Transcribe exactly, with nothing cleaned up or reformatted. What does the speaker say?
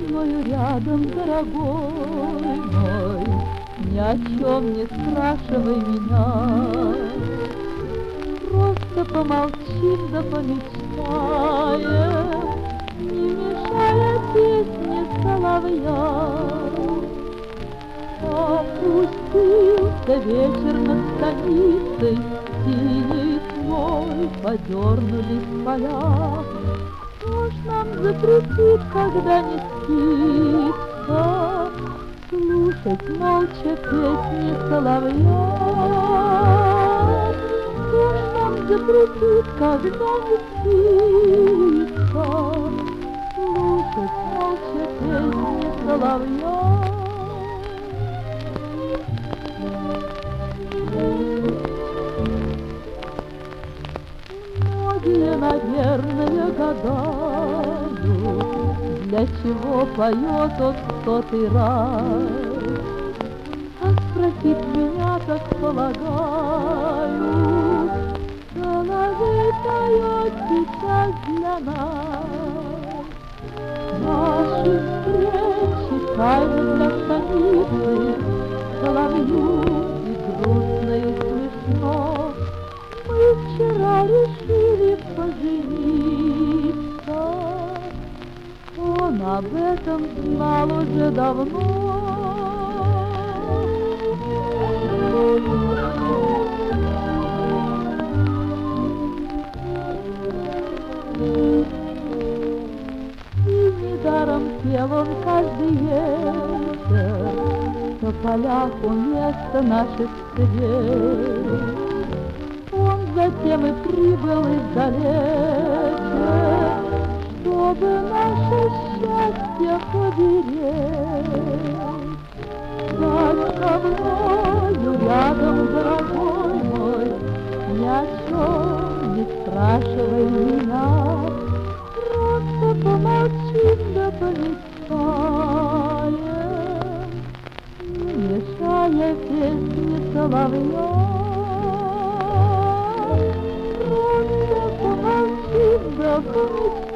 мною рядом, дорогой мой, ни о чем не спрашивай меня. Просто помолчим да помечтаем, не мешая песне соловья. Опустился вечер над станицей, синий слой, подернулись поля. Кто ж нам запретит, когда не спится, слушать молча песни соловья? Кто ж нам запретит, когда не спится, слушать молча песни соловья? Многие, наверное, гадают, для чего поет он в сотый раз. А спросить меня, так полагаю, соловей поет сейчас для нас. Наши встречи тайны для станицы, соловью и грустно, и смешно. Мы вчера решили пожениться, он об этом знал уже давно. И недаром пел он каждый вечер, в полях у места наших встреч. Он затем и прибыл издалече, чтобы наше счастье поберечь. Так со мною рядом, дорогой мой, ни о чем не спрашивай меня, просто помолчим да помечтаем, не мешая песни соловья. Просто помолчим да помечтаем.